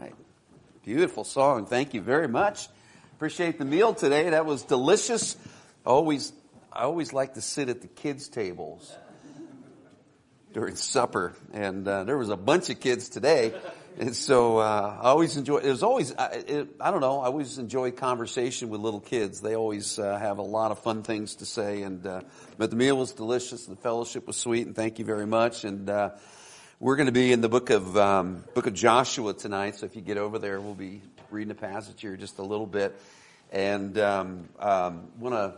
right. Beautiful song. Thank you very much. Appreciate the meal today. That was delicious. I always like to sit at the kids' tables during supper, and there was a bunch of kids today, and so I always enjoy. There's always I always enjoy conversation with little kids. They always have a lot of fun things to say, and but the meal was delicious. The fellowship was sweet, and thank you very much. And we're going to be in the book of Joshua tonight. So if you get over there, we'll be reading a passage here just a little bit, and I want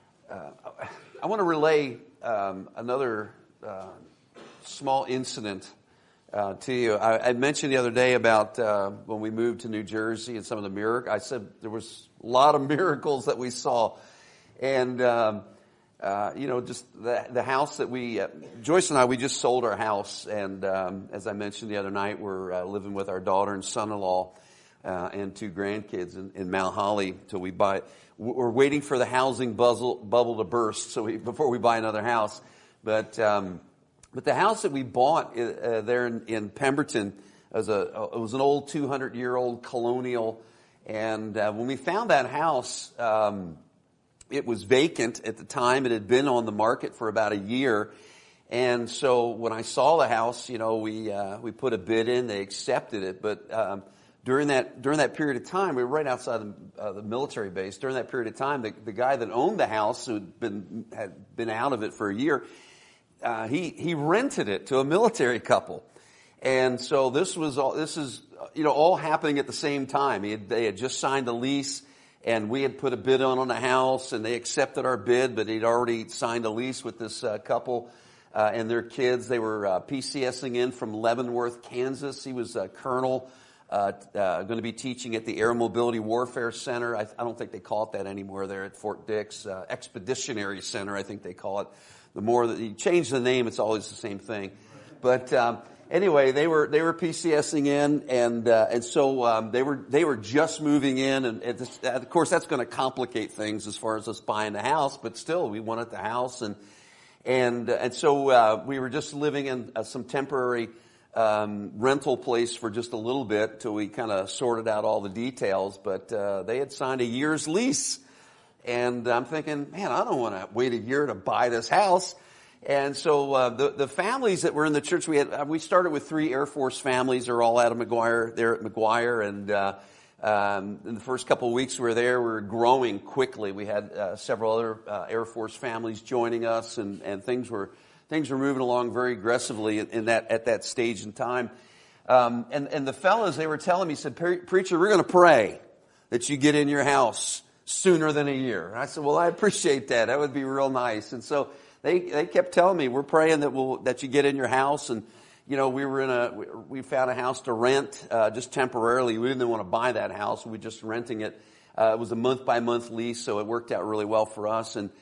to relay another small incident to you. I mentioned the other day about when we moved to New Jersey and some of the miracles. I said there was a lot of miracles that we saw, and just the house that Joyce and I, we just sold our house, and as I mentioned the other night, we're living with our daughter and son-in-law and two grandkids in Mount Holly till we buy. We're waiting for the housing bubble to burst, before we buy another house. But the house that we bought there in Pemberton it was an old 200-year-old colonial, and when we found that house, it was vacant at the time. It had been on the market for about a year, and so when I saw the house, we put a bid in. They accepted it, but during that period of time, we were right outside the military base. During that period of time, the guy that owned the house, who had been out of it for a year, he rented it to a military couple, and so this is all happening at the same time. They had just signed a lease, and we had put a bid on the house, and they accepted our bid, but he'd already signed a lease with this couple and their kids. They were PCSing in from Leavenworth, Kansas. He was a colonel. Going to be teaching at the Air Mobility Warfare Center. I don't think they call it that anymore there at Fort Dix. Expeditionary Center, I think they call it. The more that you change the name, it's always the same thing. But anyway, they were PCSing in, and so they were just moving in, and of course that's going to complicate things as far as us buying the house. But still, we wanted the house, and so we were just living in some temporary rental place for just a little bit till we kind of sorted out all the details. But they had signed a year's lease, and I'm thinking, man, I don't want to wait a year to buy this house. And so the families that were in the church, we started with 3 Air Force families. They're all out of McGuire. They're at McGuire, and in the first couple of weeks we were there, we were growing quickly. We had several other Air Force families joining us, and things were moving along very aggressively at that stage in time. And the fellas, they were telling me, said, "Preacher, we're going to pray that you get in your house sooner than a year." And I said, "Well, I appreciate that. That would be real nice." And so they kept telling me, "We're praying that you get in your house." And we found a house to rent just temporarily. We didn't want to buy that house. We were just renting it. It was a month by month lease, so it worked out really well for us. And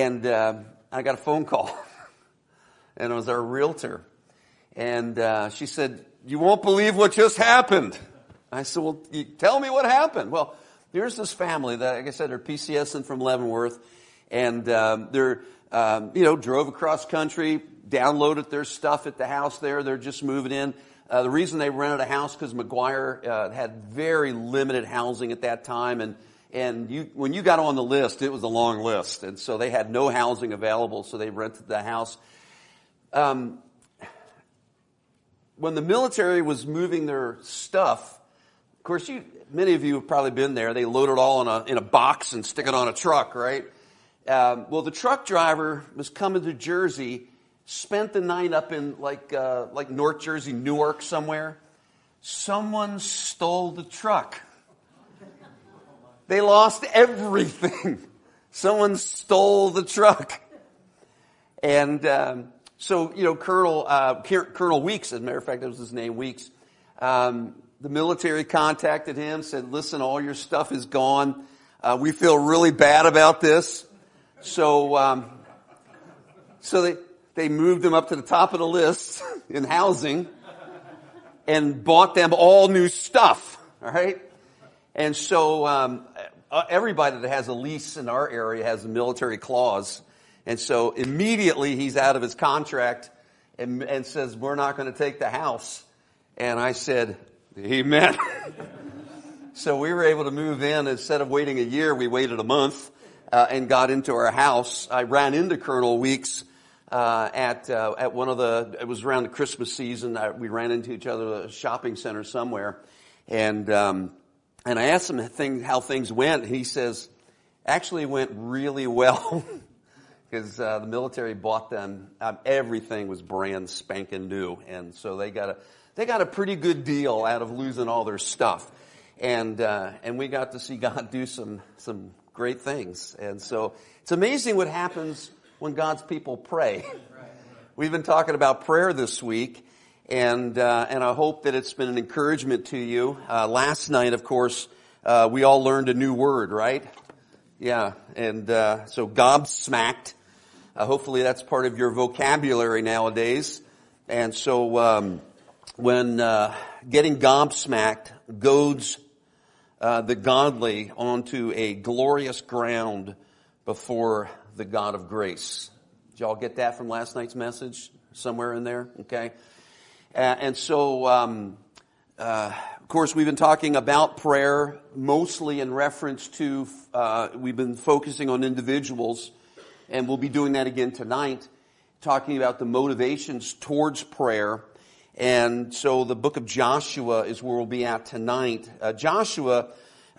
I got a phone call. And it was our realtor. And she said, "You won't believe what just happened." I said, "Well, tell me what happened." Well, here's this family that, like I said, they're PCSing from Leavenworth. And they're, drove across country, downloaded their stuff at the house there. They're just moving in. The reason they rented a house, because McGuire had very limited housing at that time. And when you got on the list, it was a long list. And so they had no housing available, so they rented the house. When the military was moving their stuff, of course, many of you have probably been there. They load it all in a box and stick it on a truck, right? Well, the truck driver was coming to Jersey, spent the night up in like North Jersey, Newark somewhere. Someone stole the truck. They lost everything. Someone stole the truck, and so, Colonel Weeks, as a matter of fact, that was his name, Weeks. The military contacted him, said, "Listen, all your stuff is gone. We feel really bad about this." So they moved him up to the top of the list in housing and bought them all new stuff. All right. And so, everybody that has a lease in our area has a military clause. And so immediately he's out of his contract and says, "We're not going to take the house." And I said, "Amen." So we were able to move in. Instead of waiting a year, we waited a month and got into our house. I ran into Colonel Weeks at one of it was around the Christmas season. We ran into each other at a shopping center somewhere. And I asked him how things went. He says, actually it went really well. Because the military bought them, everything was brand spanking new. And so they got a pretty good deal out of losing all their stuff. And we got to see God do some great things. And so it's amazing what happens when God's people pray. We've been talking about prayer this week, and I hope that it's been an encouragement to you. Last night, of course, we all learned a new word, right? Yeah, and so gobsmacked. Hopefully that's part of your vocabulary nowadays. And so when getting gobsmacked goads the godly onto a glorious ground before the God of grace. Did y'all get that from last night's message? Somewhere in there? Okay. And so, of course, we've been talking about prayer mostly in reference to, we've been focusing on individuals, and we'll be doing that again tonight, talking about the motivations towards prayer. And so the book of Joshua is where we'll be at tonight. Joshua,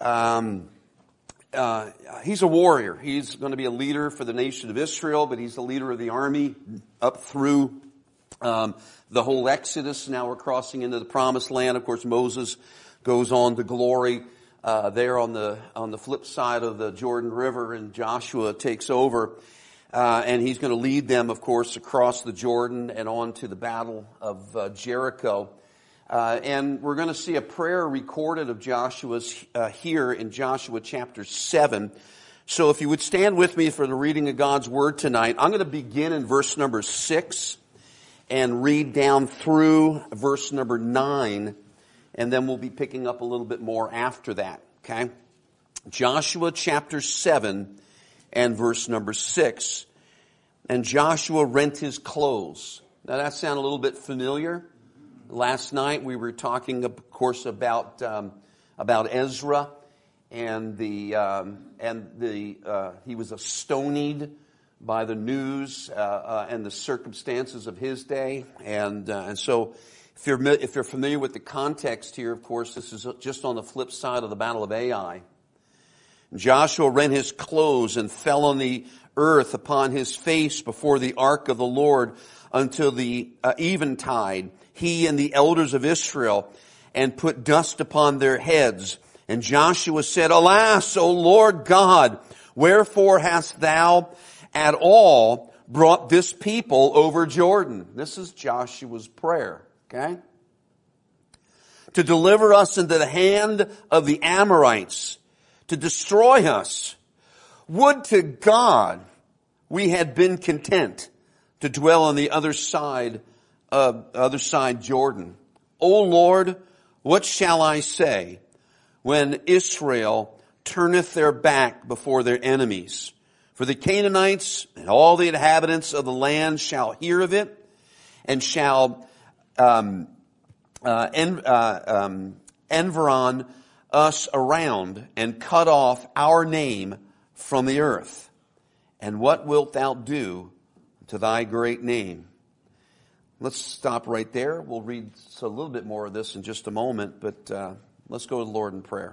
he's a warrior. He's going to be a leader for the nation of Israel, but he's the leader of the army up through the whole Exodus. Now we're crossing into the promised land. Of course, Moses goes on to glory there on the flip side of the Jordan River, and Joshua takes over. And he's going to lead them, of course, across the Jordan and on to the battle of Jericho. And we're going to see a prayer recorded of Joshua's here in Joshua chapter 7. So if you would stand with me for the reading of God's Word tonight, I'm going to begin in verse number 6 and read down through verse number 9, and then we'll be picking up a little bit more after that, okay? Joshua chapter 7 and verse number 6. And Joshua rent his clothes. Now that sounds a little bit familiar. Last night we were talking, of course, about Ezra and he was astonied by the news and the circumstances of his day. And so if you're familiar with the context here, of course, this is just on the flip side of the Battle of Ai. Joshua rent his clothes and fell on the earth upon his face before the ark of the Lord until the eventide, he and the elders of Israel, and put dust upon their heads. And Joshua said, Alas, O Lord God, wherefore hast thou at all brought this people over Jordan? This is Joshua's prayer, okay? To deliver us into the hand of the Amorites, to destroy us. Would to God we had been content to dwell on the other side Jordan. O Lord, what shall I say when Israel turneth their back before their enemies? For the Canaanites and all the inhabitants of the land shall hear of it, and shall environ us around, and cut off our name from the earth. And what wilt thou do to thy great name? Let's stop right there. We'll read a little bit more of this in just a moment, but let's go to the Lord in prayer.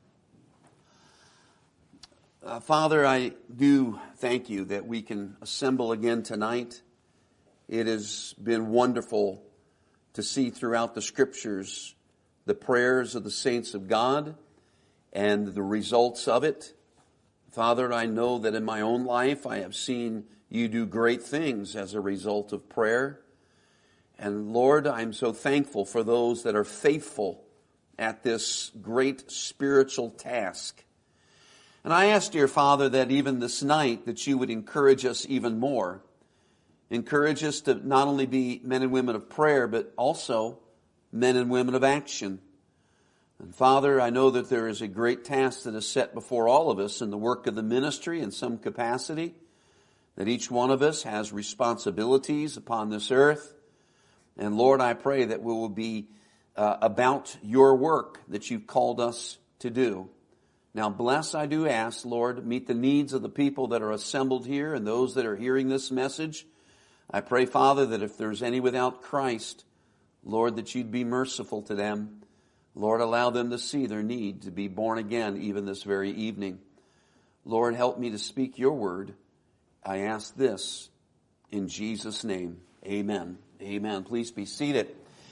Father, I do thank you that we can assemble again tonight. It has been wonderful to see throughout the Scriptures the prayers of the saints of God and the results of it. Father, I know that in my own life I have seen you do great things as a result of prayer. And Lord, I'm so thankful for those that are faithful at this great spiritual task. And I ask, dear Father, that even this night that you would encourage us even more. Encourage us to not only be men and women of prayer, but also men and women of action. And Father, I know that there is a great task that is set before all of us in the work of the ministry in some capacity, that each one of us has responsibilities upon this earth. And Lord, I pray that we will be about your work that you've called us to do. Now bless, I do ask, Lord, meet the needs of the people that are assembled here and those that are hearing this message. I pray, Father, that if there's any without Christ, Lord, that you'd be merciful to them. Lord, allow them to see their need to be born again even this very evening. Lord, help me to speak your word. I ask this in Jesus' name. Amen. Amen. Please be seated.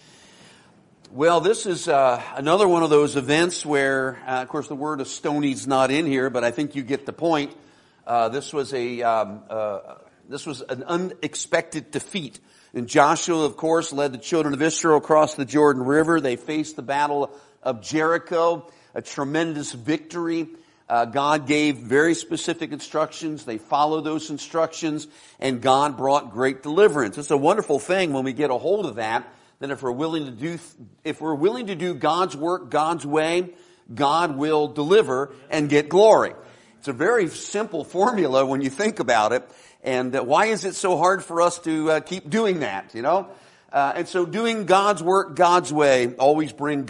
Well, this is another one of those events where, of course, the word Estonie's not in here, but I think you get the point. This was an unexpected defeat. And Joshua, of course, led the children of Israel across the Jordan River. They faced the battle of Jericho, a tremendous victory. God gave very specific instructions. They followed those instructions, and God brought great deliverance. It's a wonderful thing when we get a hold of that. Then if we're willing to do God's work God's way, God will deliver and get glory. It's a very simple formula when you think about it. And why is it so hard for us to keep doing that, you know? And so doing God's work God's way always brings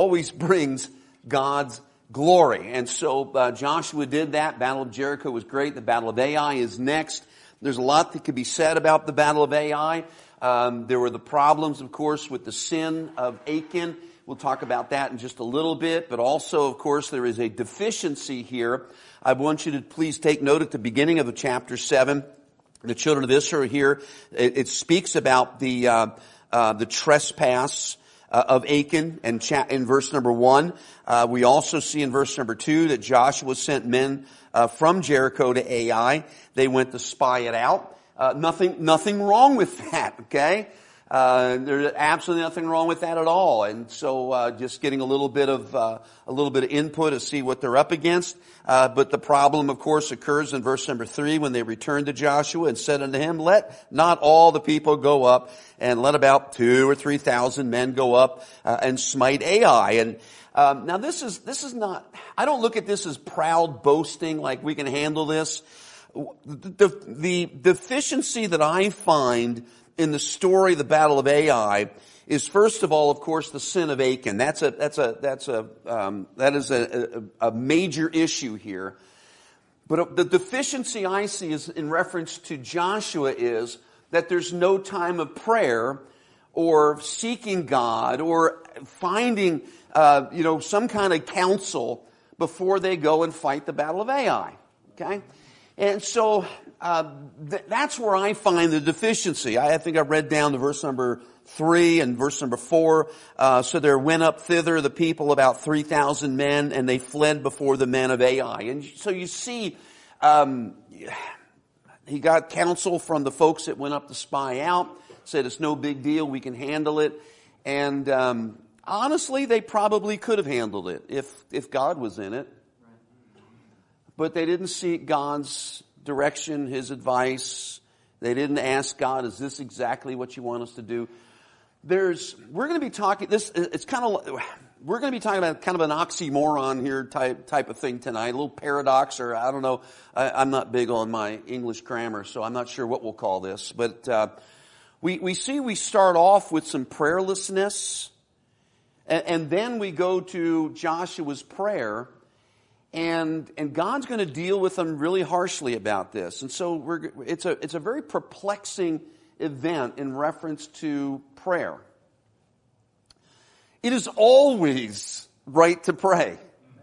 God's glory. And so Joshua did that. Battle of Jericho was great. The Battle of Ai is next. There's a lot that could be said about the Battle of Ai. There were the problems, of course, with the sin of Achan. We'll talk about that in just a little bit. But also, of course, there is a deficiency here. I want you to please take note at the beginning of the chapter 7. The children of Israel here, it speaks about the trespass of Achan in verse number 1. We also see in verse number 2 that Joshua sent men from Jericho to Ai. They went to spy it out. Nothing wrong with that, okay? There's absolutely nothing wrong with that at all. And so, just getting a little bit of input to see what they're up against. But the problem, of course, occurs in verse number 3 when they returned to Joshua and said unto him, let not all the people go up, and let about 2,000 or 3,000 men go up, and smite Ai. And, now this is not, I don't look at this as proud boasting like we can handle this. The deficiency that I find in the story of the Battle of Ai is, first of all, of course, the sin of Achan. That is a major issue here. But the deficiency I see is in reference to Joshua is that there's no time of prayer or seeking God or finding, some kind of counsel before they go and fight the Battle of Ai. Okay? And so, that's where I find the deficiency. I think I read down to verse number 3 and verse number 4. So there went up thither the people, about 3,000 men, and they fled before the men of Ai. And so you see, he got counsel from the folks that went up to spy out, said it's no big deal, we can handle it. And, honestly, they probably could have handled it if God was in it. But they didn't seek God's direction, His advice. They didn't ask God, is this exactly what you want us to do? We're going to be talking about kind of an oxymoron here type of thing tonight, a little paradox, or I don't know. I'm not big on my English grammar, so I'm not sure what we'll call this. But we start off with some prayerlessness, and then we go to Joshua's prayer. And God's going to deal with them really harshly about this. And so it's a very perplexing event in reference to prayer. It is always right to pray.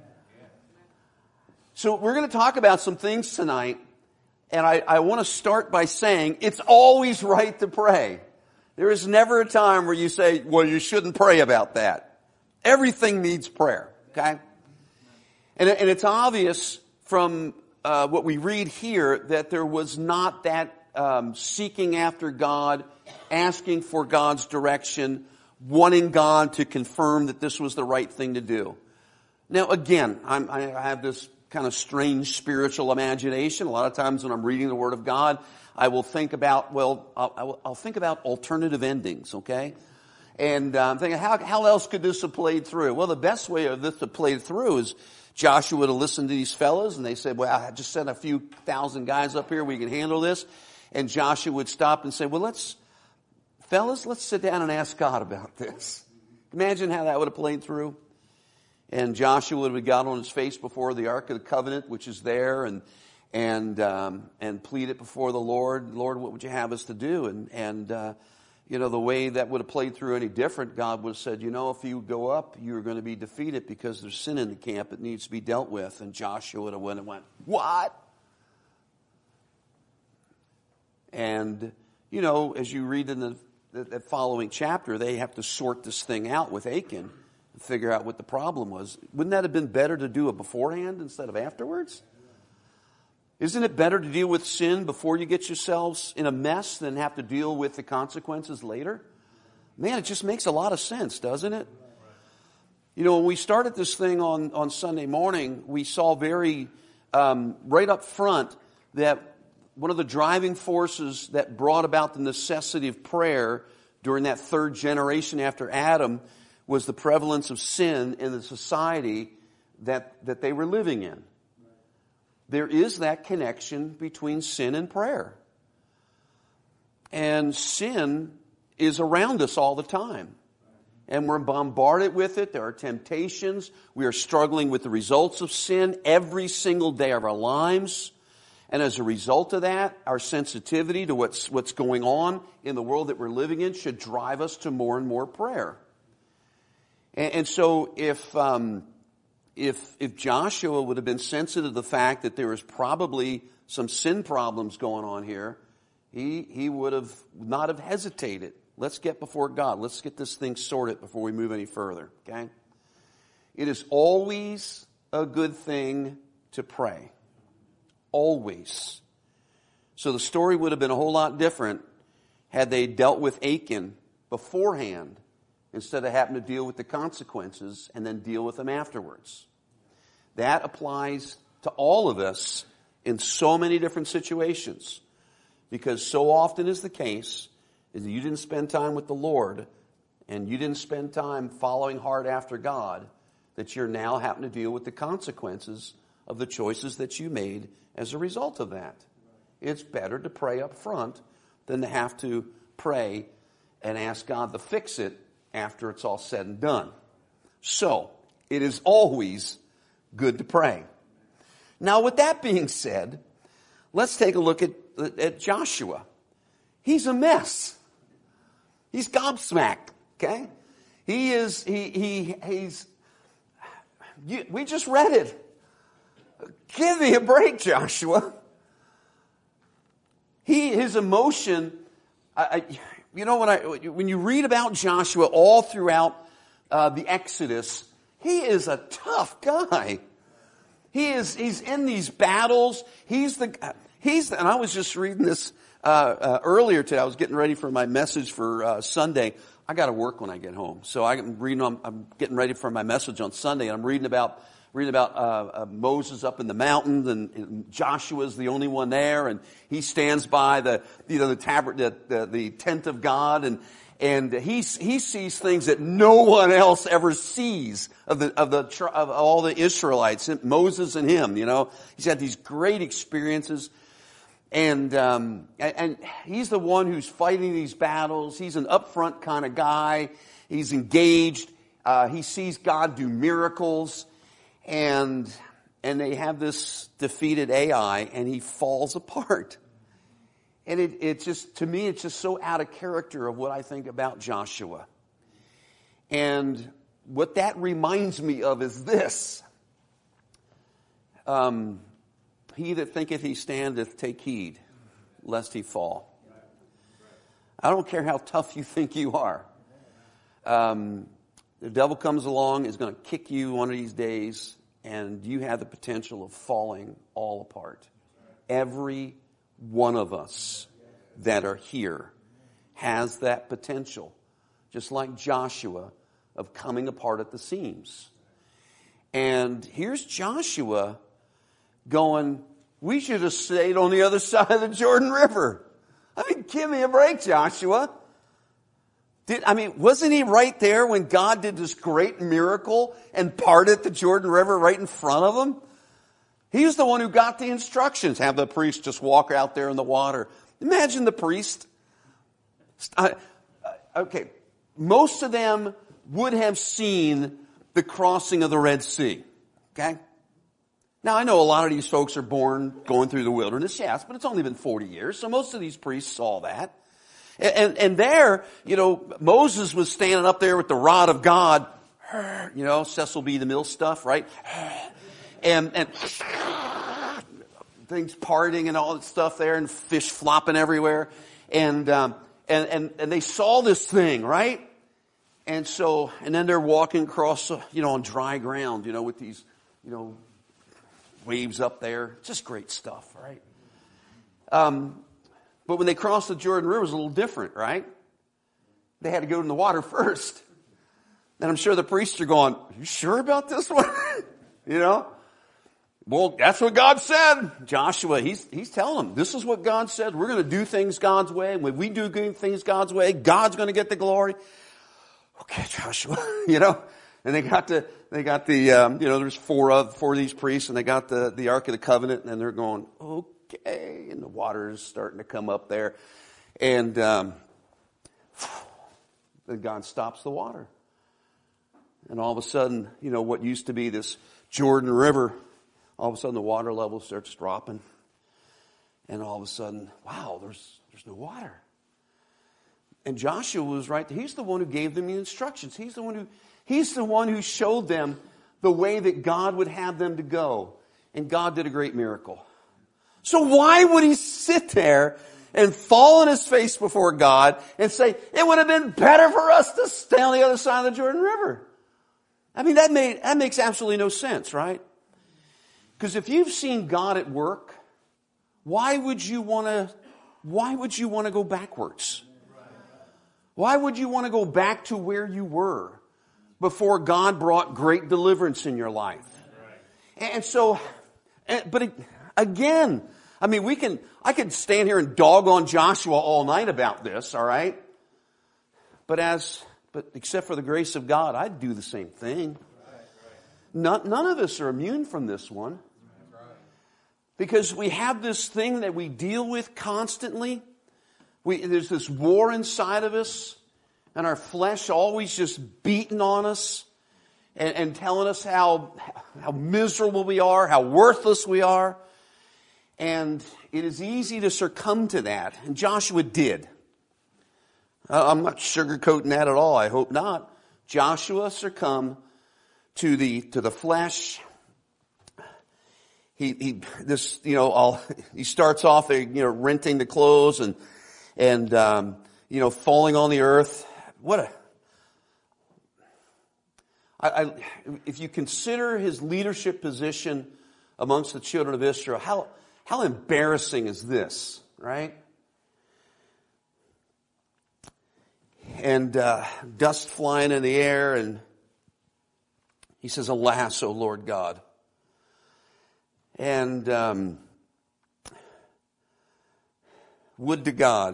So we're going to talk about some things tonight, and I want to start by saying it's always right to pray. There is never a time where you say, well, you shouldn't pray about that. Everything needs prayer, okay? And it's obvious from what we read here that there was not that seeking after God, asking for God's direction, wanting God to confirm that this was the right thing to do. Now, again, I have this kind of strange spiritual imagination. A lot of times when I'm reading the Word of God, I will think about, I'll think about alternative endings, okay? And I'm thinking, how else could this have played through? Well, the best way of this to play through is Joshua would have listened to these fellows, and they said, well, I just sent a few thousand guys up here, we can handle this. And Joshua would stop and say, well, let's sit down and ask God about this. Imagine how that would have played through. And Joshua would have got on his face before the Ark of the Covenant, which is there, and plead it before the Lord. Lord, what would you have us to do? The way that would have played through any different, God would have said, if you go up, you're going to be defeated because there's sin in the camp that needs to be dealt with. And Joshua would have went, what? And, as you read in the following chapter, they have to sort this thing out with Achan and figure out what the problem was. Wouldn't that have been better to do it beforehand instead of afterwards? Isn't it better to deal with sin before you get yourselves in a mess than have to deal with the consequences later? Man, it just makes a lot of sense, doesn't it? When we started this thing on Sunday morning, we saw very right up front that one of the driving forces that brought about the necessity of prayer during that third generation after Adam was the prevalence of sin in the society that they were living in. There is that connection between sin and prayer. And sin is around us all the time. And we're bombarded with it. There are temptations. We are struggling with the results of sin every single day of our lives. And as a result of that, our sensitivity to what's going on in the world that we're living in should drive us to more and more prayer. And so if Joshua would have been sensitive to the fact that there was probably some sin problems going on here, he would have not have hesitated. Let's get before God. Let's get this thing sorted before we move any further, okay? It is always a good thing to pray. Always. So the story would have been a whole lot different had they dealt with Achan beforehand instead of having to deal with the consequences and then deal with them afterwards. That applies to all of us in so many different situations, because so often is the case is that you didn't spend time with the Lord and you didn't spend time following hard after God, that you're now having to deal with the consequences of the choices that you made as a result of that. It's better to pray up front than to have to pray and ask God to fix it after it's all said and done. So, it is always good to pray. Now, with that being said, let's take a look at Joshua. He's a mess. He's gobsmacked, okay? He's we just read it. Give me a break, Joshua. His emotion, when you read about Joshua all throughout the Exodus, he is a tough guy. He's in these battles. And I was just reading this earlier today. I was getting ready for my message for Sunday. I got to work when I get home, so I'm getting ready for my message on Sunday, and I'm reading about Moses up in the mountains, and Joshua's the only one there, and he stands by the tent of God, and he sees things that no one else ever sees of all the Israelites, Moses and him. He's had these great experiences, and he's the one who's fighting these battles. He's an upfront kind of guy. He's engaged. He sees God do miracles. And they have this defeated Ai, and he falls apart. And it just, to me, it's just so out of character of what I think about Joshua. And what that reminds me of is this. He that thinketh he standeth, take heed, lest he fall. I don't care how tough you think you are. The devil comes along, is going to kick you one of these days, and you have the potential of falling all apart. Every one of us that are here has that potential, just like Joshua, of coming apart at the seams. And here's Joshua going, we should have stayed on the other side of the Jordan River. I mean, give me a break, Joshua. Wasn't he right there when God did this great miracle and parted the Jordan River right in front of him? He was the one who got the instructions. Have the priest just walk out there in the water. Imagine the priest. Okay, most of them would have seen the crossing of the Red Sea. Okay? Now, I know a lot of these folks are born going through the wilderness, yes, but it's only been 40 years, so most of these priests saw that. And there, Moses was standing up there with the rod of God, Cecil B. DeMille stuff, right? And things parting and all that stuff there, and fish flopping everywhere. And they saw this thing, right? And then they're walking across, on dry ground, with these, waves up there. Just great stuff, right? But when they crossed the Jordan River, it was a little different, right? They had to go in the water first. And I'm sure the priests are going, you sure about this one? Well, that's what God said. Joshua, he's telling them, this is what God said. We're going to do things God's way. When we do things God's way, God's going to get the glory. Okay, Joshua, and they got the, there's four of these priests, and they got the Ark of the Covenant, and they're going, okay, and the water is starting to come up there, and then God stops the water, and all of a sudden, what used to be this Jordan River, all of a sudden the water level starts dropping, and all of a sudden, wow, there's no water. And Joshua was right. He's the one who gave them the instructions. He's the one who showed them the way that God would have them to go. And God did a great miracle. So why would he sit there and fall on his face before God and say, it would have been better for us to stay on the other side of the Jordan River? I mean, that makes absolutely no sense, right? Because if you've seen God at work, why would you want to go backwards? Why would you want to go back to where you were before God brought great deliverance in your life? And so, but again, I mean, I could stand here and dog on Joshua all night about this, all right? But except for the grace of God, I'd do the same thing. None of us are immune from this one. Because we have this thing that we deal with constantly. There's this war inside of us, and our flesh always just beating on us and telling us how miserable we are, how worthless we are. And it is easy to succumb to that. And Joshua did. I'm not sugarcoating that at all. I hope not. Joshua succumbed to the flesh. He starts off, renting the clothes and falling on the earth. If you consider his leadership position amongst the children of Israel, how embarrassing is this, right? And dust flying in the air, and he says, alas, O Lord God. And would to God.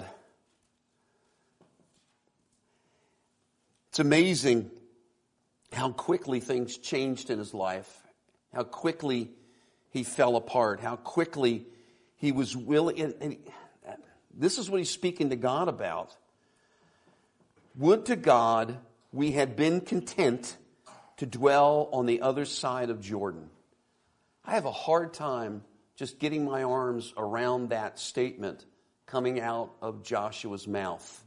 It's amazing how quickly things changed in his life, how quickly he fell apart, how quickly he was willing. And this is what he's speaking to God about. Would to God we had been content to dwell on the other side of Jordan. I have a hard time just getting my arms around that statement coming out of Joshua's mouth.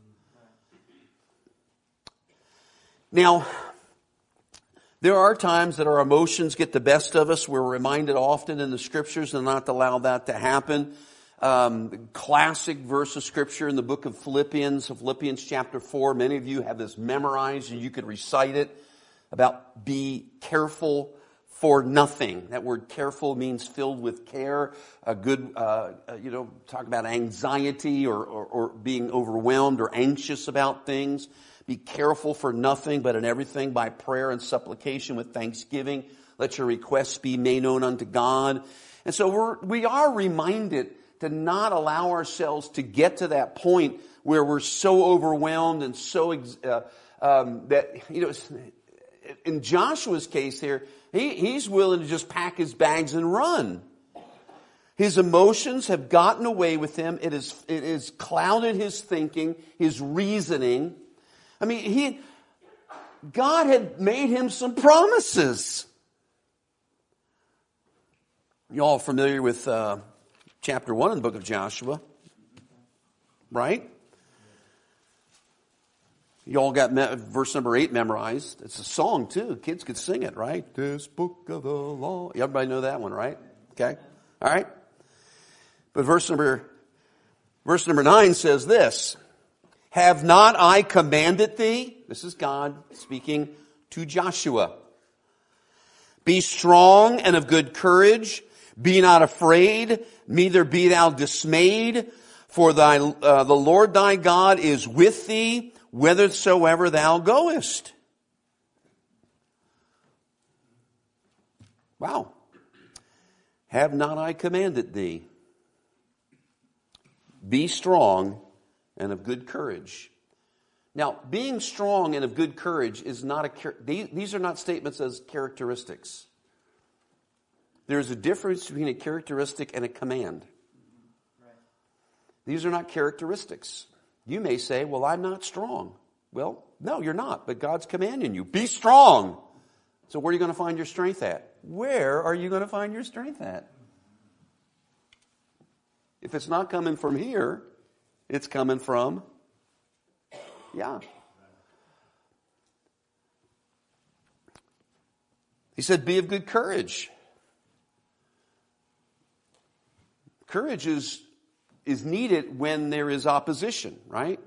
Now, there are times that our emotions get the best of us. We're reminded often in the scriptures to not allow that to happen. Classic verse of scripture in the book of Philippians chapter 4. Many of you have this memorized and you could recite it about be careful for nothing. That word careful means filled with care. A good, talk about anxiety or being overwhelmed or anxious about things. Be careful for nothing, but in everything by prayer and supplication with thanksgiving. Let your requests be made known unto God. And so we are reminded to not allow ourselves to get to that point where we're so overwhelmed and so in Joshua's case here, he's willing to just pack his bags and run. His emotions have gotten away with him. It has clouded his thinking, his reasoning. I mean, God had made him some promises. You all familiar with chapter 1 in the book of Joshua, right? You all got verse number 8 memorized. It's a song too. Kids could sing it, right? This book of the law. Everybody know that one, right? Okay. All right. But verse number 9 says this. Have not I commanded thee? This is God speaking to Joshua. Be strong and of good courage. Be not afraid, neither be thou dismayed. For the Lord thy God is with thee, whithersoever thou goest. Wow. Have not I commanded thee? Be strong and of good courage. Now, being strong and of good courage is not these are not statements as characteristics. There's a difference between a characteristic and a command. These are not characteristics. You may say, well, I'm not strong. Well, no, you're not, but God's commanding you. Be strong. So where are you going to find your strength at? Where are you going to find your strength at? If it's not coming from here, it's coming from, He said, be of good courage. Courage is needed when there is opposition, right?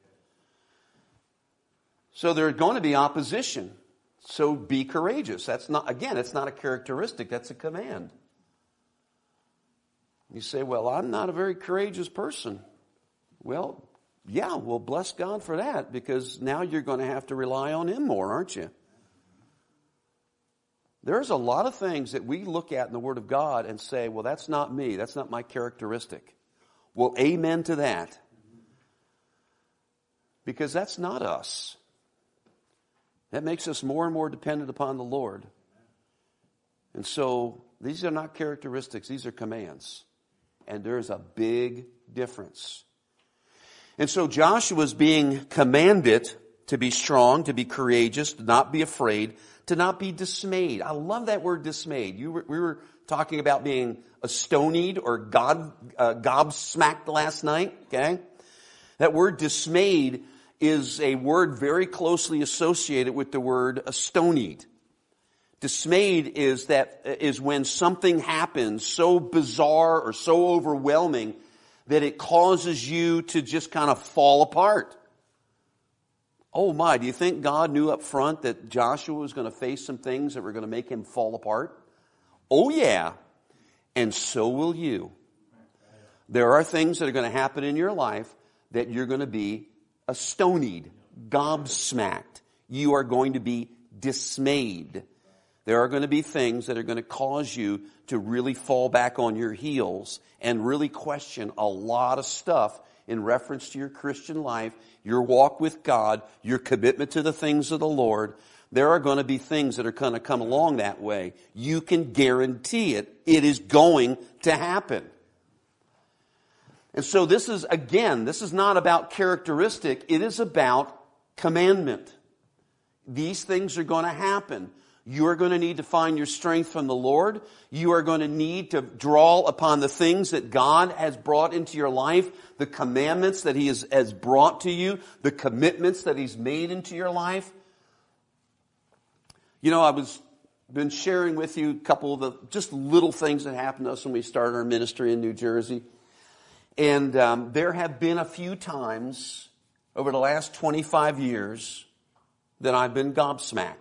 So there's going to be opposition. So be courageous. That's not, again, it's not a characteristic, that's a command. You say, well, I'm not a very courageous person. Well, bless God for that, because now you're going to have to rely on Him more, aren't you? There's a lot of things that we look at in the Word of God and say, well, that's not me. That's not my characteristic. Well, amen to that. Because that's not us. That makes us more and more dependent upon the Lord. And so these are not characteristics. These are commands. And there's a big difference. And so Joshua's being commanded to be strong, to be courageous, to not be afraid, to not be dismayed. I love that word dismayed. We were talking about being astonied or gobsmacked last night. Okay, that word dismayed is a word very closely associated with the word astonied. Dismayed is when something happens so bizarre or so overwhelming that it causes you to just kind of fall apart. Oh my, do you think God knew up front that Joshua was going to face some things that were going to make him fall apart? Oh yeah, and so will you. There are things that are going to happen in your life that you're going to be astonied, gobsmacked. You are going to be dismayed. There are going to be things that are going to cause you to really fall back on your heels and really question a lot of stuff in reference to your Christian life, your walk with God, your commitment to the things of the Lord. There are going to be things that are going to come along that way. You can guarantee it. It is going to happen. And so this is not about characteristic. It is about commandment. These things are going to happen. You are going to need to find your strength from the Lord. You are going to need to draw upon the things that God has brought into your life, the commandments that He has brought to you, the commitments that He's made into your life. You know, been sharing with you a couple of the just little things that happened to us when we started our ministry in New Jersey. And there have been a few times over the last 25 years that I've been gobsmacked.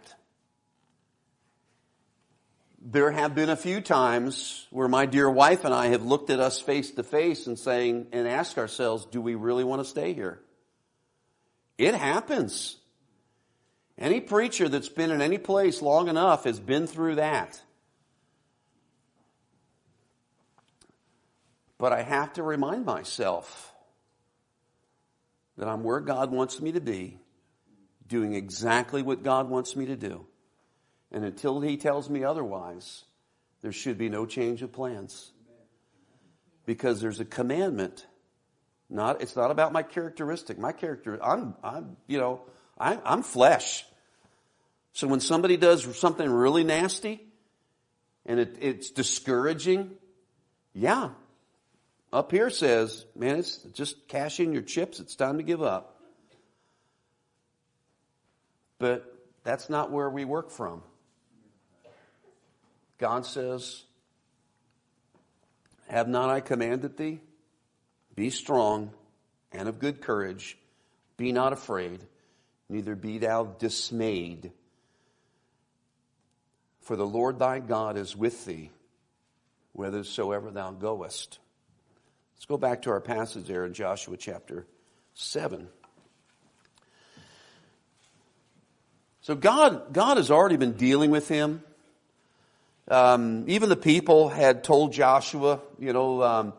There have been a few times where my dear wife and I have looked at us face to face and asked ourselves, do we really want to stay here? It happens. Any preacher that's been in any place long enough has been through that. But I have to remind myself that I'm where God wants me to be, doing exactly what God wants me to do. And until He tells me otherwise, there should be no change of plans. Because there's a commandment. It's not about my characteristic. My character, I'm flesh. So when somebody does something really nasty and it's discouraging, yeah, up here says, man, it's just cash in your chips. It's time to give up. But that's not where we work from. God says, have not I commanded thee? Be strong and of good courage. Be not afraid, neither be thou dismayed. For the Lord thy God is with thee, whithersoever thou goest. Let's go back to our passage there in Joshua chapter 7. So God has already been dealing with him. Even the people had told Joshua, and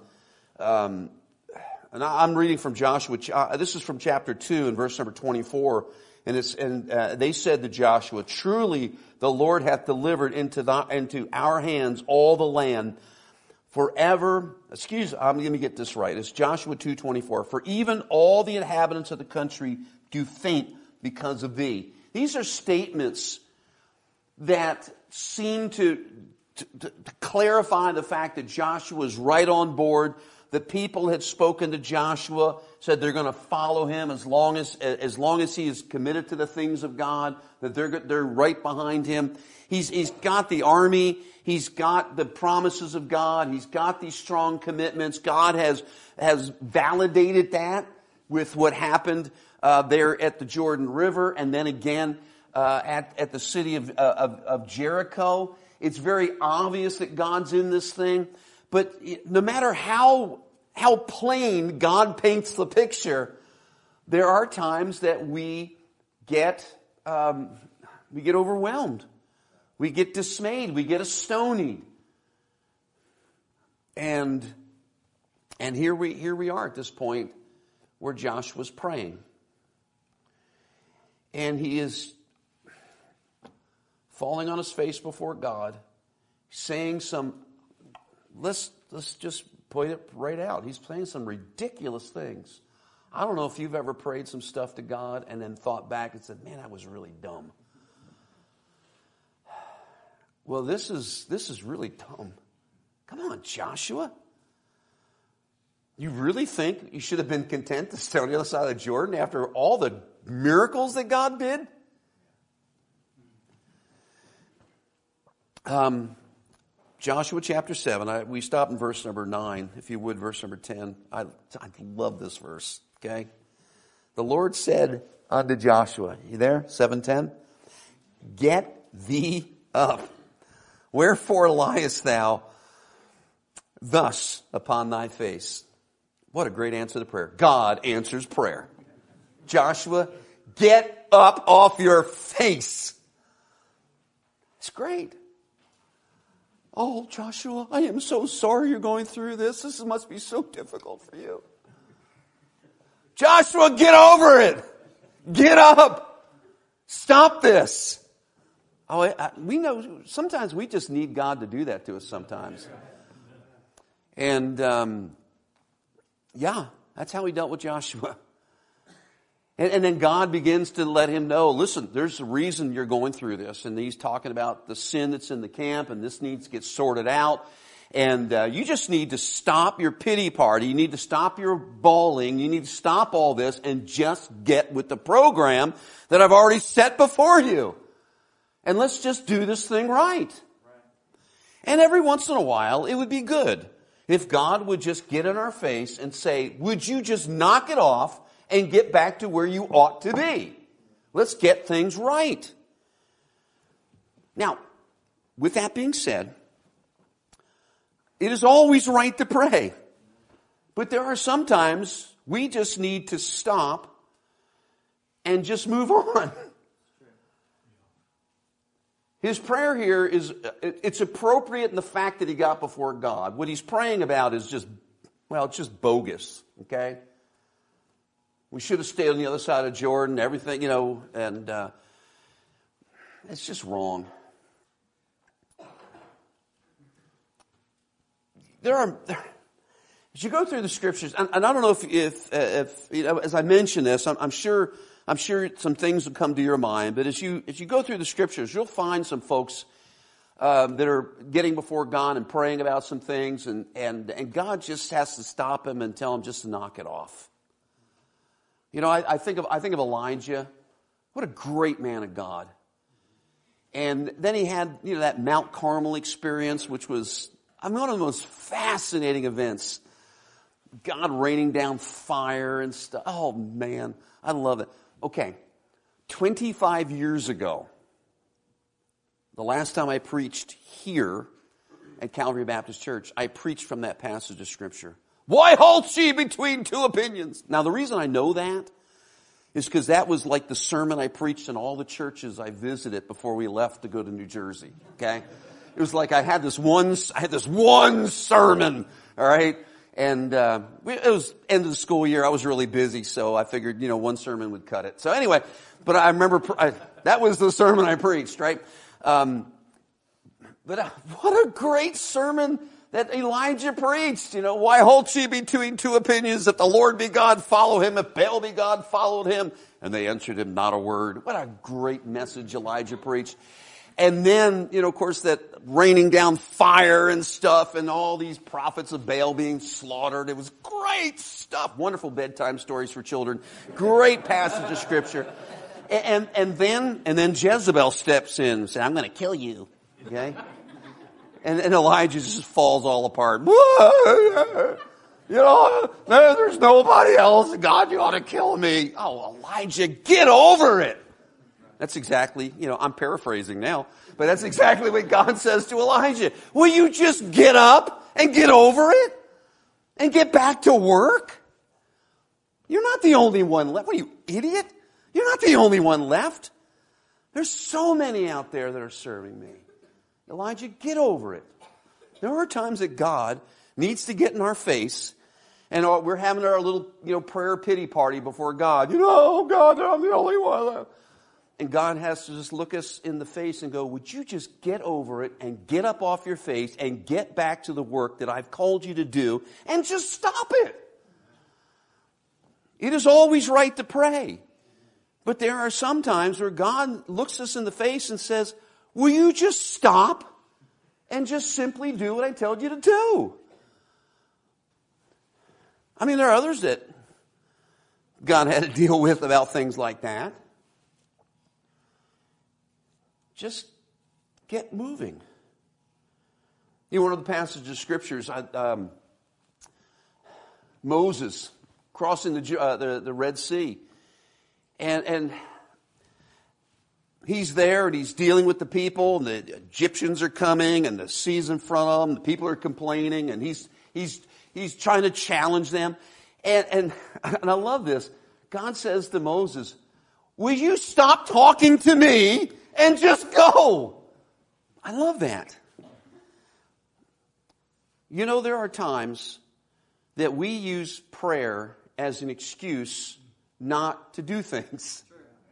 I'm reading from Joshua. This is from chapter 2 and verse number 24. And they said to Joshua, truly the Lord hath delivered into our hands all the land forever. Let me get this right. It's Joshua 2:24. For even all the inhabitants of the country do faint because of thee. These are statements that seem to clarify the fact that Joshua is right on board. The people had spoken to Joshua, said they're going to follow him as long as he is committed to the things of God, that they're right behind him. He's got the army. He's got the promises of God. He's got these strong commitments. God has validated that with what happened there at the Jordan River, and then again at the city of Jericho. It's very obvious that God's in this thing. But no matter how plain God paints the picture, there are times that we get overwhelmed. We get dismayed. We get astonied. And here we are at this point where Joshua's praying. And he is falling on his face before God, saying some, let's just point it right out. He's saying some ridiculous things. I don't know if you've ever prayed some stuff to God and then thought back and said, man, that was really dumb. Well, this is really dumb. Come on, Joshua. You really think you should have been content to stay on the other side of Jordan after all the miracles that God did? Joshua chapter 7, we stop in verse number 9, if you would, verse number 10. I love this verse, okay? The Lord said unto Joshua, you there? 7:10? Get thee up. Wherefore liest thou thus upon thy face? What a great answer to prayer. God answers prayer. Joshua, get up off your face. It's great. Oh, Joshua, I am so sorry you're going through this. This must be so difficult for you. Joshua, get over it. Get up. Stop this. Oh, we know sometimes we just need God to do that to us sometimes. And, that's how he dealt with Joshua. And then God begins to let him know, listen, there's a reason you're going through this. And he's talking about the sin that's in the camp, and this needs to get sorted out. And you just need to stop your pity party. You need to stop your bawling. You need to stop all this and just get with the program that I've already set before you. And let's just do this thing right. And every once in a while, it would be good if God would just get in our face and say, would you just knock it off and get back to where you ought to be? Let's get things right. Now, with that being said, it is always right to pray. But there are some times we just need to stop and just move on. His prayer here it's appropriate in the fact that he got before God. What he's praying about is it's just bogus, okay? We should have stayed on the other side of Jordan, everything, and it's just wrong. As you go through the scriptures, and I don't know if you know, as I mention this, I'm sure some things will come to your mind. But as you go through the scriptures, you'll find some folks that are getting before God and praying about some things, and God just has to stop him and tell him just to knock it off. You know, I think of Elijah. What a great man of God. And then he had, you know, that Mount Carmel experience, which was one of the most fascinating events. God raining down fire and stuff. Oh, man, I love it. Okay, 25 years ago, the last time I preached here at Calvary Baptist Church, I preached from that passage of Scripture. Why halt ye between two opinions? Now, the reason I know that is because that was like the sermon I preached in all the churches I visited before we left to go to New Jersey, okay? It was like I had this one sermon, all right? And it was end of the school year. I was really busy, so I figured, you know, one sermon would cut it. So anyway, but I remember that was the sermon I preached, right? But what a great sermon that Elijah preached. You know, why halt ye between two opinions? If the Lord be God, follow him. If Baal be God, followed him. And they answered him not a word. What a great message Elijah preached. And then, you know, of course, that raining down fire and stuff and all these prophets of Baal being slaughtered. It was great stuff. Wonderful bedtime stories for children. Great passage of Scripture. And then Jezebel steps in and says, I'm going to kill you. Okay? And Elijah just falls all apart. You know, there's nobody else. God, you ought to kill me. Oh, Elijah, get over it. That's exactly, you know, I'm paraphrasing now, but that's exactly what God says to Elijah. Will you just get up and get over it and get back to work? You're not the only one left. What are you, idiot? You're not the only one left. There's so many out there that are serving me. Elijah, get over it. There are times that God needs to get in our face, and we're having our little, you know, prayer pity party before God. You know, oh God, I'm the only one left. And God has to just look us in the face and go, would you just get over it and get up off your face and get back to the work that I've called you to do and just stop it. It is always right to pray. But there are some times where God looks us in the face and says, will you just stop and just simply do what I told you to do? I mean, there are others that God had to deal with about things like that. Just get moving. You know, one of the passages of Scriptures, Moses crossing the Red Sea. And he's there and he's dealing with the people, and the Egyptians are coming and the sea's in front of him. The people are complaining, and he's trying to challenge them. And I love this. God says to Moses, will you stop talking to me and just go? I love that. You know, there are times that we use prayer as an excuse not to do things.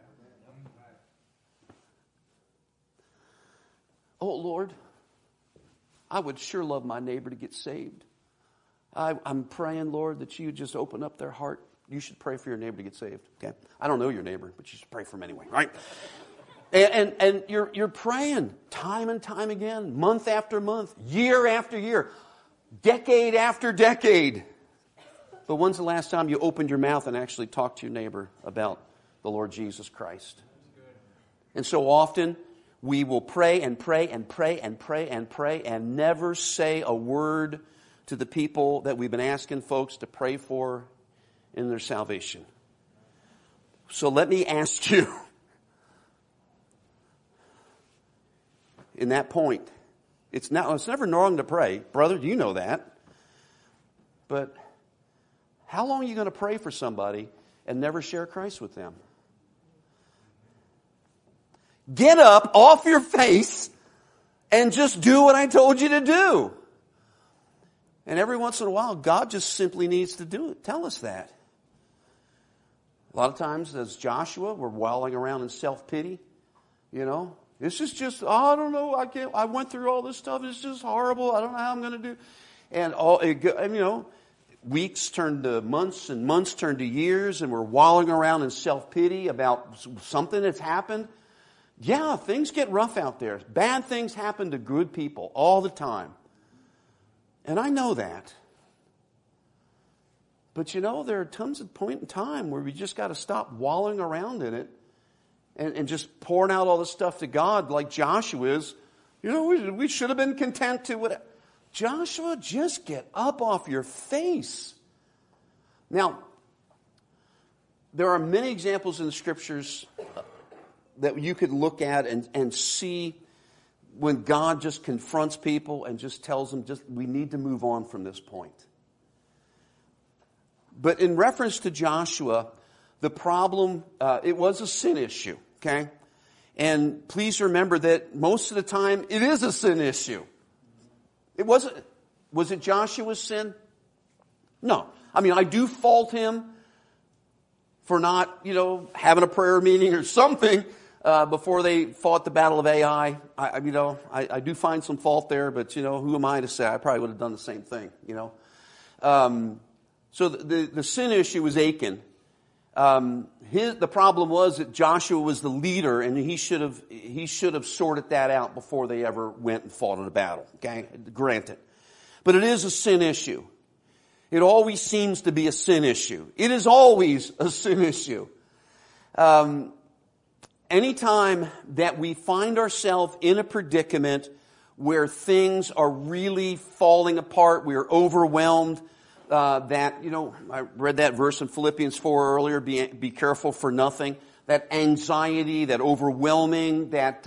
Oh, Lord, I would sure love my neighbor to get saved. I'm praying, Lord, that you would just open up their heart. You should pray for your neighbor to get saved. Okay? I don't know your neighbor, but you should pray for him anyway, right? And you're praying time and time again, month after month, year after year, decade after decade. But when's the last time you opened your mouth and actually talked to your neighbor about the Lord Jesus Christ? And so often we will pray and pray and pray and pray and pray and never say a word to the people that we've been asking folks to pray for in their salvation. So let me ask you, in that point, it's never wrong to pray. Brother, you know that. But how long are you going to pray for somebody and never share Christ with them? Get up off your face and just do what I told you to do. And every once in a while, God just simply needs to do it. Tell us that. A lot of times, as Joshua, we're wallowing around in self-pity. You know, this is just, I don't know, I went through all this stuff. It's just horrible. I don't know how I'm going to do. And you know, weeks turn to months and months turn to years and we're wallowing around in self-pity about something that's happened, yeah, things get rough out there. Bad things happen to good people all the time. And I know that. But there are tons of point in time where we just got to stop wallowing around in it and just pouring out all this stuff to God like Joshua is. We should have been content to whatever. Joshua, just get up off your face. Now, there are many examples in the Scriptures that you could look at and see when God just confronts people and just tells them, we need to move on from this point. But in reference to Joshua, the problem, it was a sin issue, okay? And please remember that most of the time, it is a sin issue. Was it Joshua's sin? No. I mean, I do fault him for not, having a prayer meeting or something before they fought the Battle of Ai. I do find some fault there, but, who am I to say? I probably would have done the same thing, So the sin issue was Achan. The problem was that Joshua was the leader, and he should have sorted that out before they ever went and fought in a battle. Okay, granted, but it is a sin issue. It always seems to be a sin issue. It is always a sin issue. Anytime that we find ourselves in a predicament where things are really falling apart, we are overwhelmed. I read that verse in Philippians 4 earlier, be careful for nothing. That anxiety, that overwhelming, that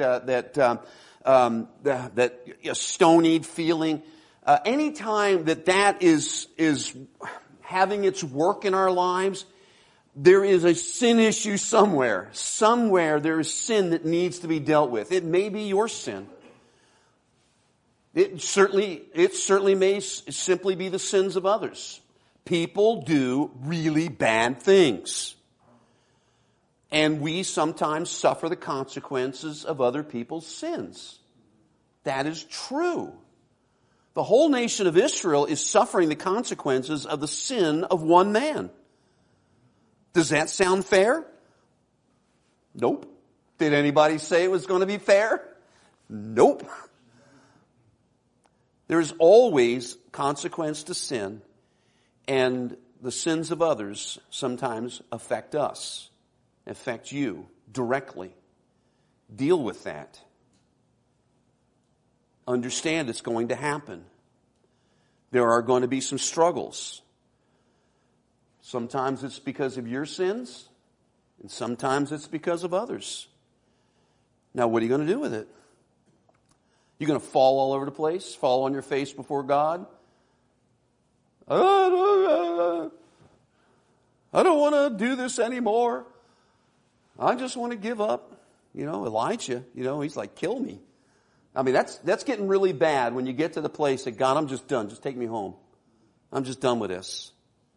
stonied feeling. Anytime that is having its work in our lives, there is a sin issue somewhere. Somewhere there is sin that needs to be dealt with. It may be your sin. It certainly may simply be the sins of others. People do really bad things. And we sometimes suffer the consequences of other people's sins. That is true. The whole nation of Israel is suffering the consequences of the sin of one man. Does that sound fair? Nope. Did anybody say it was going to be fair? Nope. There's always consequence to sin, and the sins of others sometimes affect us, affect you directly. Deal with that. Understand it's going to happen. There are going to be some struggles. Sometimes it's because of your sins, and sometimes it's because of others. Now, what are you going to do with it? You're going to fall all over the place, fall on your face before God? I don't want to do this anymore. I just want to give up. Elijah, he's like, kill me. I mean, that's getting really bad when you get to the place that, God, I'm just done. Just take me home. I'm just done with this.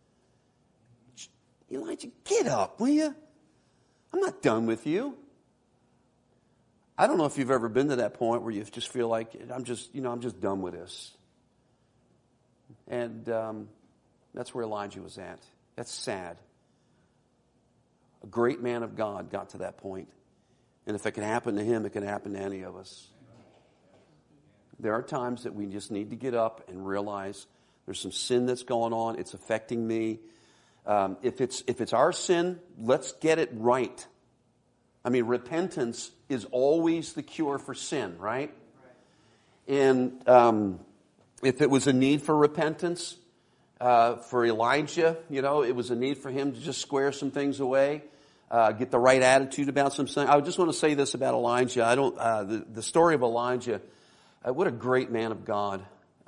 Elijah, get up, will you? I'm not done with you. I don't know if you've ever been to that point where you just feel like, I'm just done with this. And that's where Elijah was at. That's sad. A great man of God got to that point. And if it can happen to him, it can happen to any of us. There are times that we just need to get up and realize there's some sin that's going on. It's affecting me. If it's our sin, let's get it right. I mean, repentance is always the cure for sin, right? And if it was a need for repentance for Elijah, it was a need for him to just square some things away, get the right attitude about some things. I just want to say this about Elijah. The story of Elijah. What a great man of God.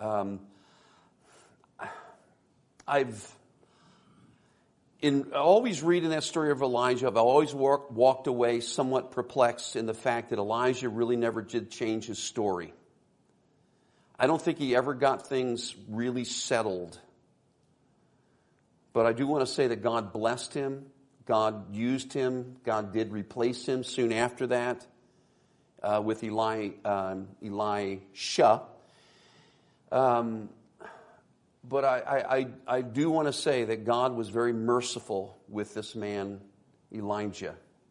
In always reading that story of Elijah, I've always walked away somewhat perplexed in the fact that Elijah really never did change his story. I don't think he ever got things really settled. But I do want to say that God blessed him. God used him. God did replace him soon after that with Elisha. But I do want to say that God was very merciful with this man, Elijah.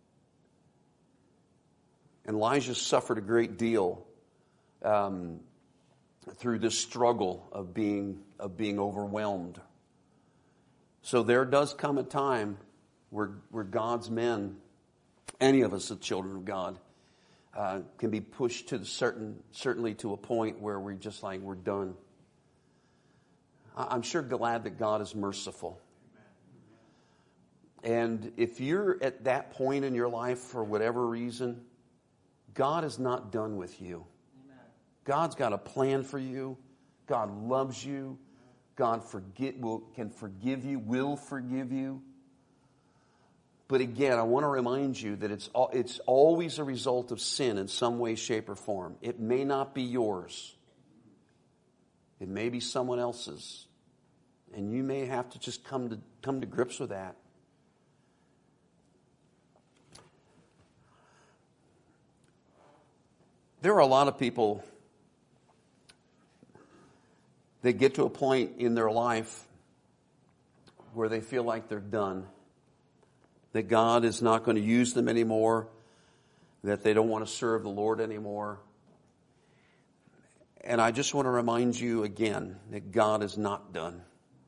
And Elijah suffered a great deal through this struggle of being overwhelmed. So there does come a time where God's men, any of us, the children of God, can be pushed to certainly to a point where we're just like, we're done. I'm sure glad that God is merciful. And if you're at that point in your life for whatever reason, God is not done with you. God's got a plan for you. God loves you. God can forgive you, will forgive you. But again, I want to remind you that it's always a result of sin in some way, shape, or form. It may not be yours. It may be someone else's. And you may have to just come to grips with that. There are a lot of people that get to a point in their life where they feel like they're done, that God is not going to use them anymore, that they don't want to serve the Lord anymore. And I just want to remind you again that God is not done.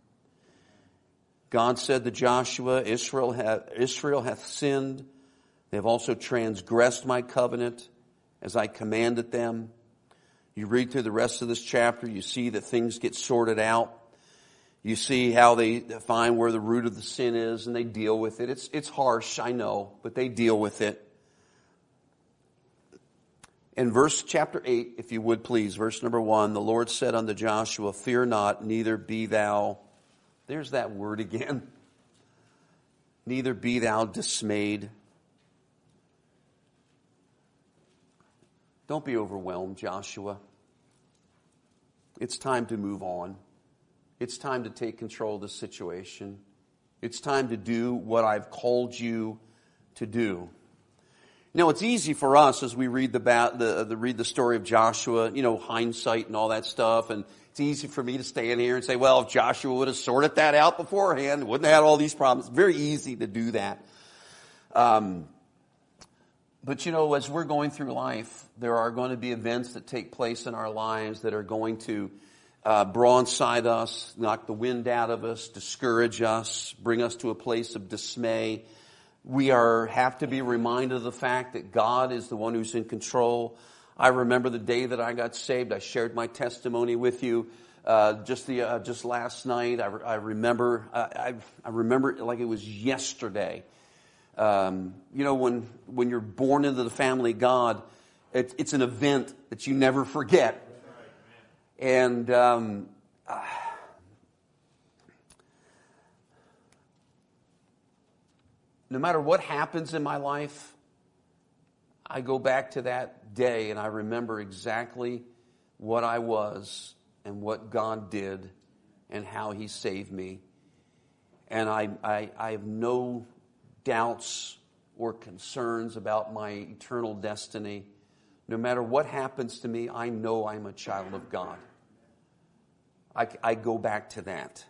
God said to Joshua, Israel hath sinned. They have also transgressed my covenant as I commanded them. You read through the rest of this chapter, you see that things get sorted out. You see how they find where the root of the sin is and they deal with it. It's harsh, I know, but they deal with it. In chapter 8, if you would please, verse number 1, the Lord said unto Joshua, fear not, neither be thou, there's that word again, neither be thou dismayed. Don't be overwhelmed, Joshua. It's time to move on. It's time to take control of the situation. It's time to do what I've called you to do. You know, it's easy for us as we read read the story of Joshua, hindsight and all that stuff. And it's easy for me to stand here and say, well, if Joshua would have sorted that out beforehand, wouldn't have had all these problems. It's very easy to do that. But as we're going through life, there are going to be events that take place in our lives that are going to broadside us, knock the wind out of us, discourage us, bring us to a place of dismay. We have to be reminded of the fact that God is the one who's in control. I remember the day that I got saved. I shared my testimony with you just last night. I remember it like it was yesterday. When you're born into the family of God, it's an event that you never forget. And no matter what happens in my life, I go back to that day and I remember exactly what I was and what God did and how He saved me. And I have no doubts or concerns about my eternal destiny. No matter what happens to me, I know I'm a child of God. I go back to that.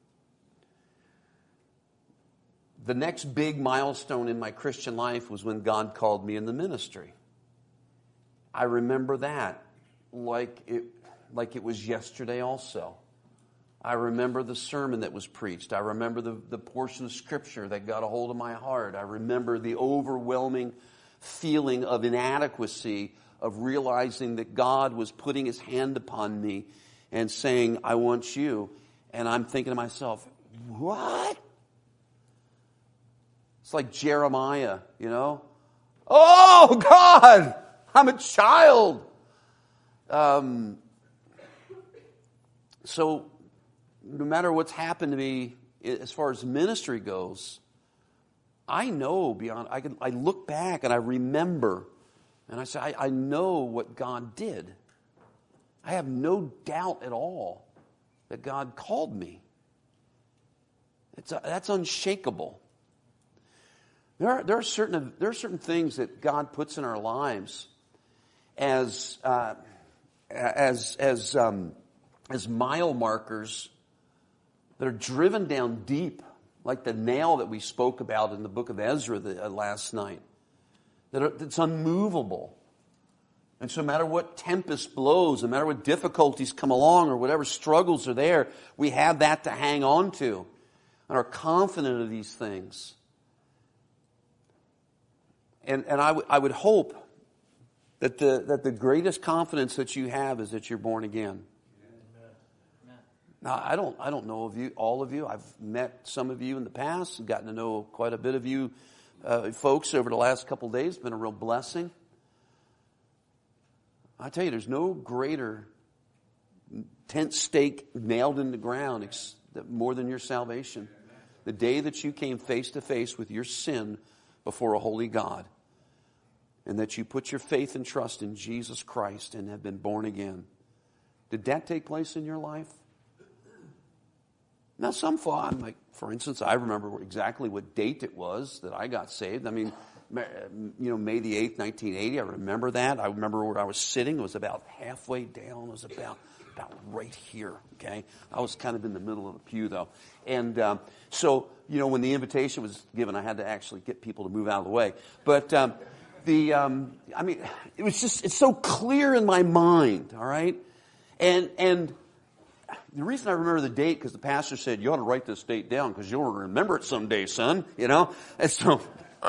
The next big milestone in my Christian life was when God called me in the ministry. I remember that like it was yesterday also. I remember the sermon that was preached. I remember the portion of Scripture that got a hold of my heart. I remember the overwhelming feeling of inadequacy, of realizing that God was putting His hand upon me and saying, I want you. And I'm thinking to myself, what? It's like Jeremiah, Oh, God, I'm a child. So no matter what's happened to me as far as ministry goes, I know I look back and I remember and I say, I know what God did. I have no doubt at all that God called me. That's unshakable. There are certain things that God puts in our lives as mile markers that are driven down deep, like the nail that we spoke about in the book of Ezra last night, that's unmovable. And so no matter what tempest blows, no matter what difficulties come along or whatever struggles are there, we have that to hang on to and are confident of these things. And I would hope that the greatest confidence that you have is that you're born again. Now, I don't know of you, all of you. I've met some of you in the past and gotten to know quite a bit of you folks over the last couple of days. It's been a real blessing. I tell you, there's no greater tent stake nailed in the ground more than your salvation. The day that you came face to face with your sin before a holy God, and that you put your faith and trust in Jesus Christ and have been born again. Did that take place in your life? Now, like, for instance, I remember exactly what date it was that I got saved. I mean, May the 8th, 1980. I remember that. I remember where I was sitting. It was about halfway down. It was about right here, okay? I was kind of in the middle of the pew, though. And so, when the invitation was given, I had to actually get people to move out of the way. But it's so clear in my mind, all right? And the reason I remember the date, because the pastor said, you ought to write this date down because you'll remember it someday, son, And so,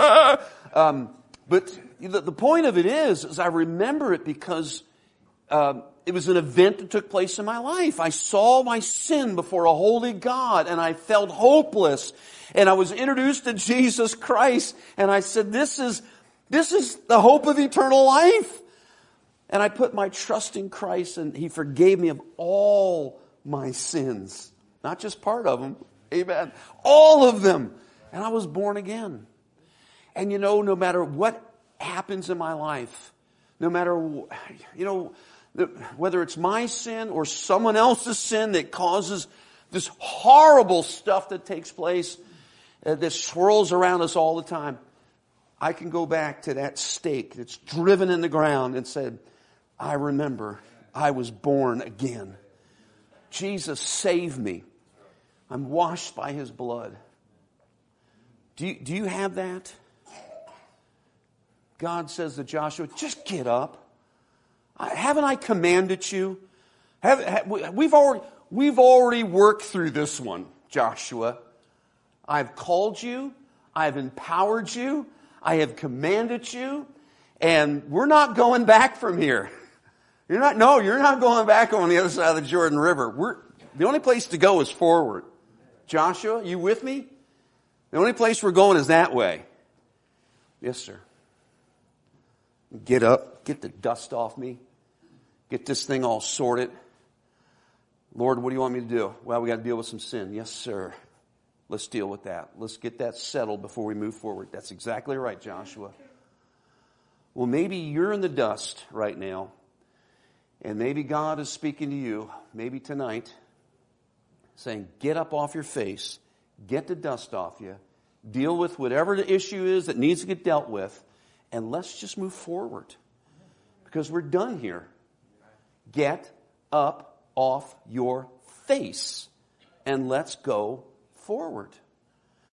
but the point of it is I remember it because it was an event that took place in my life. I saw my sin before a holy God, and I felt hopeless. And I was introduced to Jesus Christ, and I said, this is the hope of eternal life. And I put my trust in Christ, and He forgave me of all my sins. Not just part of them. Amen. All of them. And I was born again. And no matter what happens in my life, no matter, whether it's my sin or someone else's sin that causes this horrible stuff that takes place, that swirls around us all the time, I can go back to that stake that's driven in the ground and said, I remember I was born again. Jesus saved me. I'm washed by His blood. Do you have that? God says to Joshua, just get up. Haven't I commanded you? We've already worked through this one, Joshua. I've called you. I've empowered you. I have commanded you. And we're not going back from here. You're not going back on the other side of the Jordan River. The only place to go is forward. Joshua, you with me? The only place we're going is that way. Yes, sir. Get up. Get the dust off me. Get this thing all sorted. Lord, what do you want me to do? Well, we got to deal with some sin. Yes, sir. Let's deal with that. Let's get that settled before we move forward. That's exactly right, Joshua. Well, maybe you're in the dust right now. And maybe God is speaking to you, maybe tonight, saying, get up off your face. Get the dust off you. Deal with whatever the issue is that needs to get dealt with. And let's just move forward. Because we're done here. Get up off your face. And let's go forward.